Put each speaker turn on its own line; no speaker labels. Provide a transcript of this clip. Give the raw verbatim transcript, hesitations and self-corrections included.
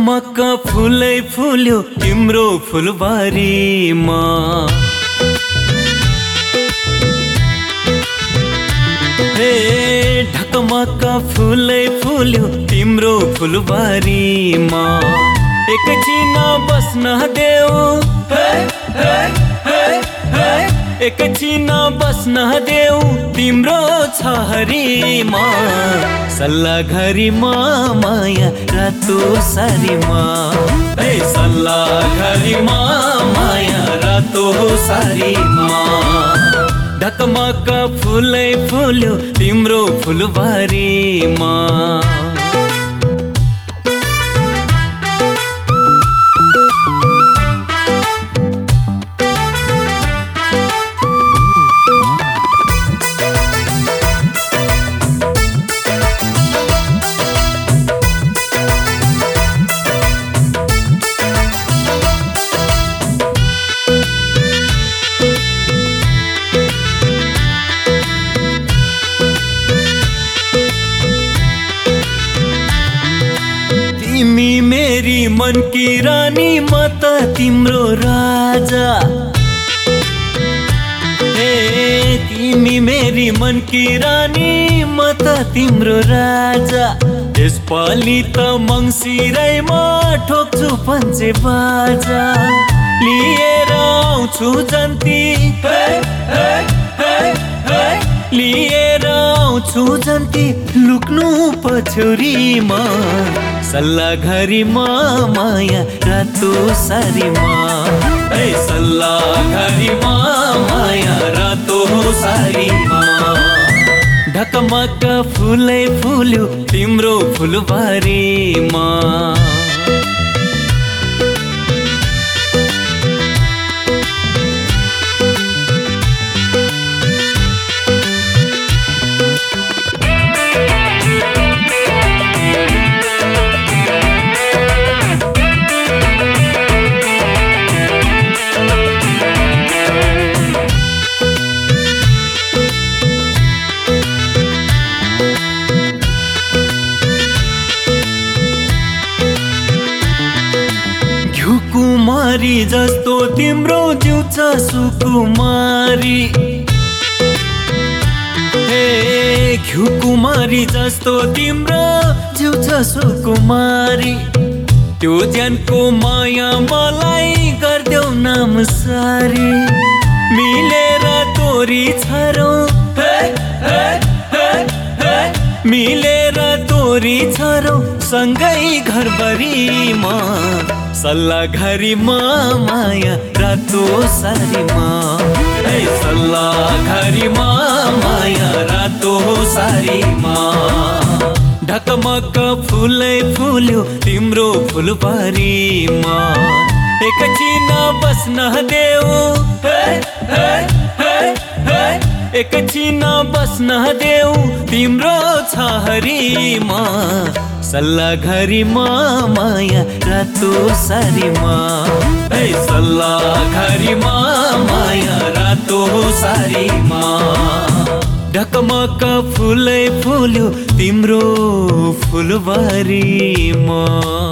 ढकमक्क फुलै फुल्यो तिम्रो फुलबारीमा। हे ढकमक्क फुलै फुल्यो तिम्रो फुलबारीमा। एकछिन बस्न देऊ, हे हे हे हे एकछिन बस्न देऊ तिम्रो छहरीमा। सल्लाघरीमा माया रातो सारीमा। हे सल्लाघरीमा माया रातो सारीमा। ढकमक्क फुलै फुल्यो तिम्रो फुलबारीमा। तिमी मेरी मन की रानी म त तिम्रो राजा। हे तिमी मेरी मन की रानी म त तिम्रो राजा। यसपालि त मङ्सिरैमा ठोक्छु पञ्चे बाजा। लिएर आउँछु जन्ती, हे हे हे हे लिएर आउँछु जन्ती लुक्नु पछ्यौरीमा। सल्लाघरीमा माया रातो सारीमा। ए सल्लाघरीमा माया रातो सारीमा। ढकमक्क फुलै फुल्यो तिम्रो फुलबारीमा। कुमारी जस्तो तिम्रो जिउ छ सुकुमारी। हे घिउ कुमारी जस्तो तिम्रो जिउ छ सुकुमारी। त्यो ज्यानको माया मलाई गर्देऊ नाम सारी। मिलेर तोरी छरौँ, हे हे हे हे मिलेर तोरी छरौँ सँगै घरभरीमा। सल्लाघरीमा माया रातो सारीमा। हे सल्लाघरीमा माया रातो सारीमा। ढकमक्क फुलै फुल्यो तिम्रो फुलबारीमा। एकछिन बस्न देऊ, हे हे हे हे एकछिन बस्न देऊ तिम्रो छहरीमा। सल्लाघरीमा माया रातो सारीमा। ए सल्लाघरीमा माया रातो सारीमा। ढकमक्क फुलै फुल्यो तिम्रो फुलबारीमा।